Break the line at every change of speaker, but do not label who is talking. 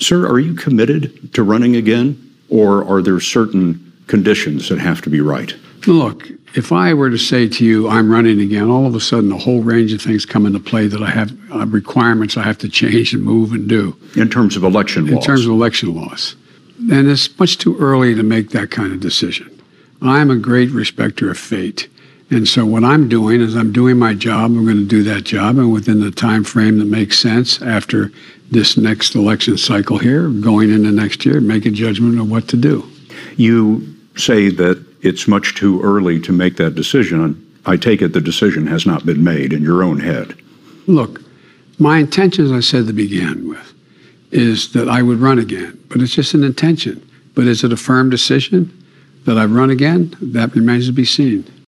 Sir, are you committed to running again, or are there certain conditions that have to be right?
Look, if I were to say to you, I'm running again, all of a sudden a whole range of things come into play that I have requirements I have to change and move and do.
In terms of election laws?
In terms of election laws. And it's much too early to make that kind of decision. I'm a great respecter of fate. And so what I'm doing is I'm doing my job. I'm going to do that job. And within the time frame that makes sense after this next election cycle here, going into next year, make a judgment of what to do.
You say that it's much too early to make that decision. I take it the decision has not been made in your own head.
Look, my intention, as I said to begin with, is that I would run again. But it's just an intention. But is it a firm decision that I run again? That remains to be seen.